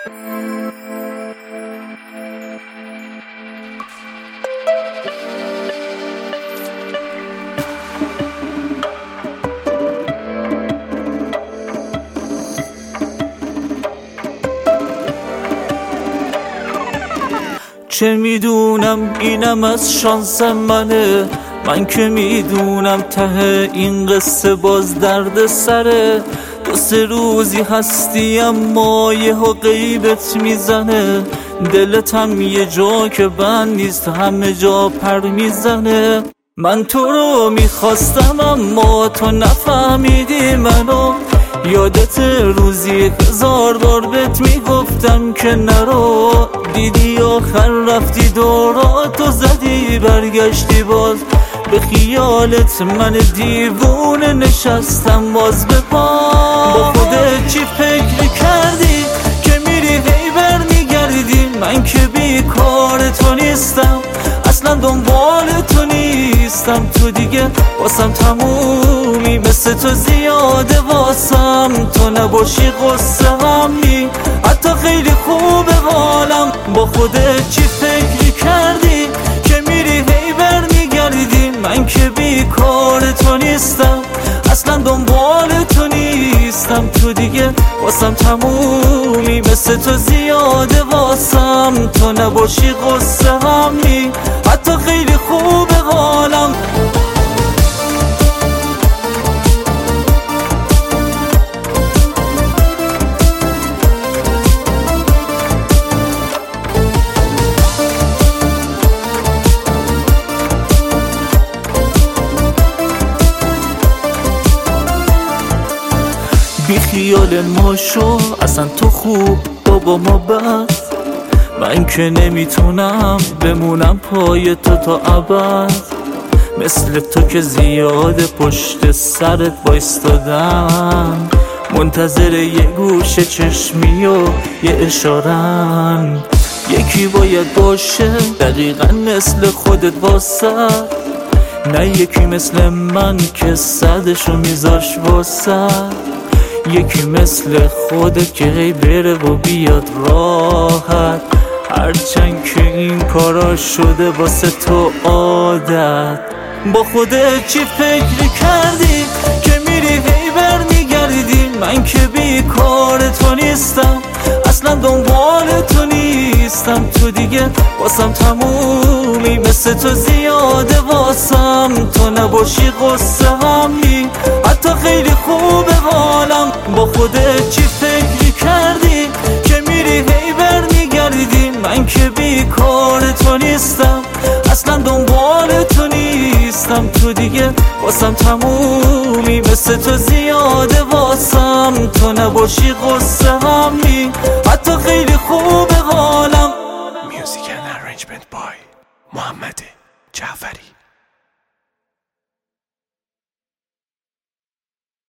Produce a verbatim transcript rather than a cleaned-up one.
چه میدونم اینم از شانس منه، من که میدونم ته این قصه باز درد سره. دو سه روزی هستی اما یهو غیبت میزنه، دلتم یه جا که بند نیست همه جا پر میزنه. من تو رو میخواستم اما تو نفهمیدی منو، یادت روزی هزار بار بهت میگفتم که نرو، دیدی آخر رفتی دوراتو زدی برگشتی باز به خیالت من دیوونه نشستم باز به پا. با خودت چی فکر کردی که میری هی برمیگردی؟ من که بیکار تو نیستم، اصلا دنبال تو نیستم، تو دیگه واسم تمومی، مثل تو زیاده واسم تو نباشی قصه همی، حتی خیلی خوبه حالم. با خودت چی فکر کردی که میری هی برمیگردی؟ من که بیکار تو نیستم، اصلا دنبال تو نیستم، تو دیگه واسم تمومی، مثل تو زیاده واسم تو نباشی قصه همی، حتی خیلی خوبه حالم. بی خیال ما شو، اصلا تو خوب بابا ما بد، من که نمیتونم بمونم پای تو تا ابد، مثل تو که زیاده پشت سرت وایستادم، منتظر یه گوشه چشمی و یه اشارن، یکی باید باشه دقیقا مثل خودت واسه، نه یکی مثل من که صدشو میذاش واسه، یکی مثل خودت که هی بره و بیاد راحت، هرچند که این کارا شده واسه تو عادت. با خودت چی فکر کردی که میری هی برمیگردی؟ من که بیکار تو نیستم، اصلا دنبال تو نیستم، تو دیگه واسم تمومی، مثل تو زیاده واسم تو نباشی قصه همی، حتی خیلی خوبه حالم. با خودت چی فکر کردی که میری هی برمیگردی؟ من که بیکار تو نیستم، اصلا دنبال تو نیستم، تو دیگه واسم تمومی، مثل تو زیاده واسم تو نباشی قصه همی، حتی خیلی خوبه حالم. Music and arrangement by محمد جعفری.